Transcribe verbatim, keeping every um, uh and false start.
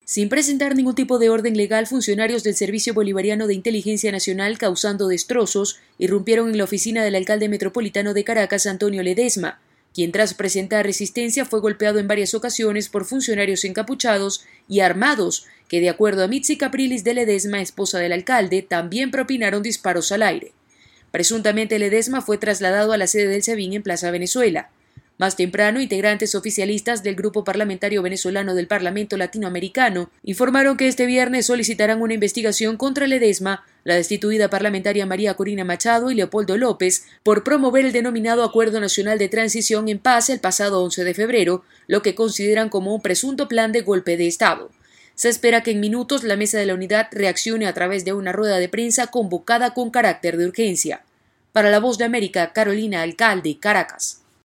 Sin presentar ningún tipo de orden legal, funcionarios del Servicio Bolivariano de Inteligencia Nacional, causando destrozos, irrumpieron en la oficina del alcalde metropolitano de Caracas, Antonio Ledesma, quien tras presentar resistencia fue golpeado en varias ocasiones por funcionarios encapuchados y armados que, de acuerdo a Mitzi Capriles de Ledesma, esposa del alcalde, también propinaron disparos al aire. Presuntamente Ledesma fue trasladado a la sede del SEBIN en Plaza Venezuela. Más temprano, integrantes oficialistas del Grupo Parlamentario Venezolano del Parlamento Latinoamericano informaron que este viernes solicitarán una investigación contra Ledesma, la destituida parlamentaria María Corina Machado y Leopoldo López por promover el denominado Acuerdo Nacional de Transición en Paz el pasado once de febrero, lo que consideran como un presunto plan de golpe de Estado. Se espera que en minutos la Mesa de la Unidad reaccione a través de una rueda de prensa convocada con carácter de urgencia. Para La Voz de América, Carolina Alcalde, Caracas.